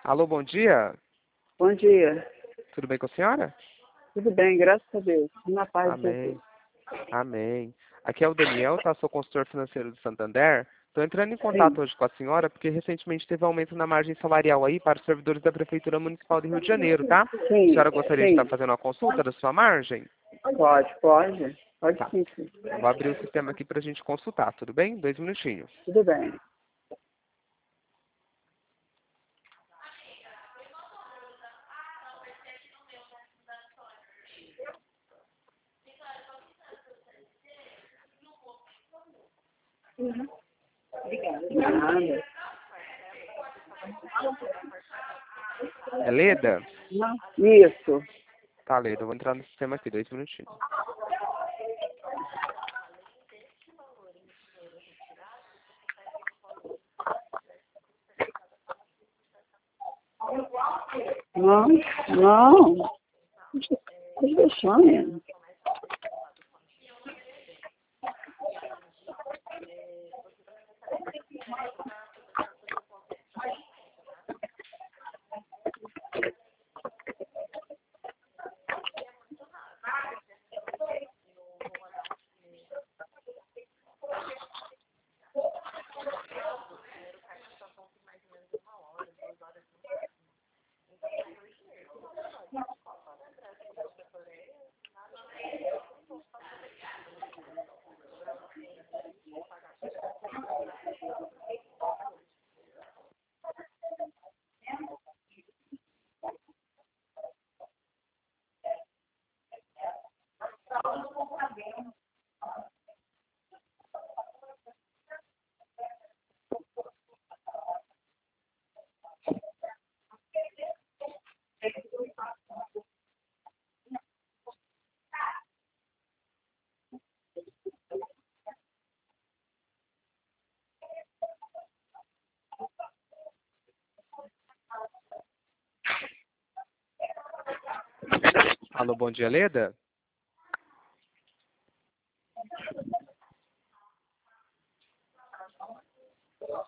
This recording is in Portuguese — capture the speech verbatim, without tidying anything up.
Alô, bom dia. Bom dia. Tudo bem com a senhora? Tudo bem, graças a Deus. Na paz de Amém. Jesus. Amém. Aqui é o Daniel, tá? Sou consultor financeiro do Santander. Estou entrando em Sim, contato hoje com a senhora porque recentemente teve aumento na margem salarial aí para os servidores da Prefeitura Municipal do Rio de Janeiro, tá? A sim, senhora gostaria de estar sim. fazendo uma consulta da sua margem? Pode, pode. Pode Tá. sim, sim. Eu vou abrir o sistema aqui para a gente consultar, tudo bem? Dois minutinhos. Tudo bem. Nada. É Leda? Não. Isso. Tá, Leda, eu vou entrar no sistema aqui, dois minutinhos. Não, não. Deixa deixa eu deixar mesmo. Alô, bom dia, Leda?